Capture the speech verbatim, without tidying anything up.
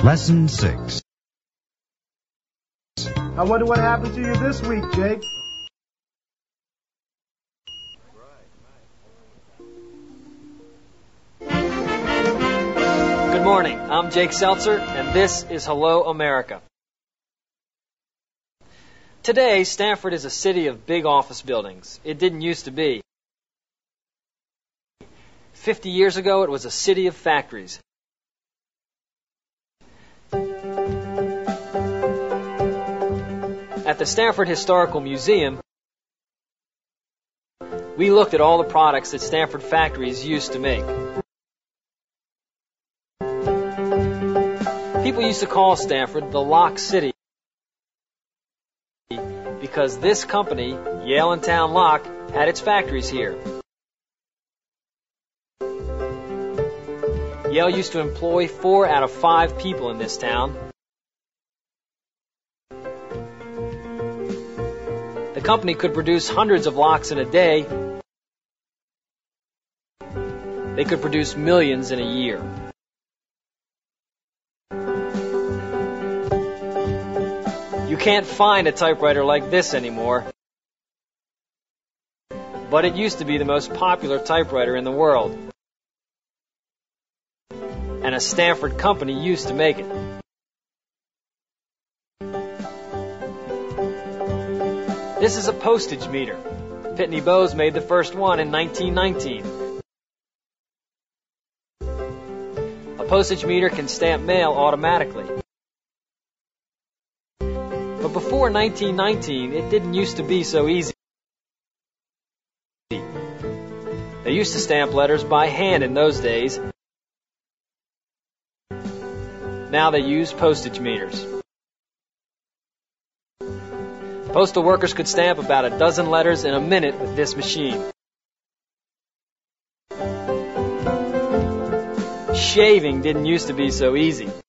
Lesson six. I wonder what happened to you this week, Jake. Good morning. I'm Jake Seltzer, and this is Hello America. Today, Stanford is a city of big office buildings. It didn't used to be. Fifty years ago, it was a city of factories. At the Stanford Historical Museum, we looked at all the products that Stanford factories used to make. People used to call Stanford the Lock City because this company, Yale and Town Lock, had its factories here. Yale used to employ four out of five people in this town. The company could produce hundreds of locks in a day. They could produce millions in a year. You can't find a typewriter like this anymore, but it used to be the most popular typewriter in the world, and a Stanford company used to make it. This is a postage meter. Pitney Bowes made the first one in nineteen nineteen. A postage meter can stamp mail automatically. But before nineteen nineteen, it didn't used to be so easy. They used to stamp letters by hand in those days. Now they use postage meters. Postal workers could stamp about a dozen letters in a minute with this machine. Shaving didn't used to be so easy.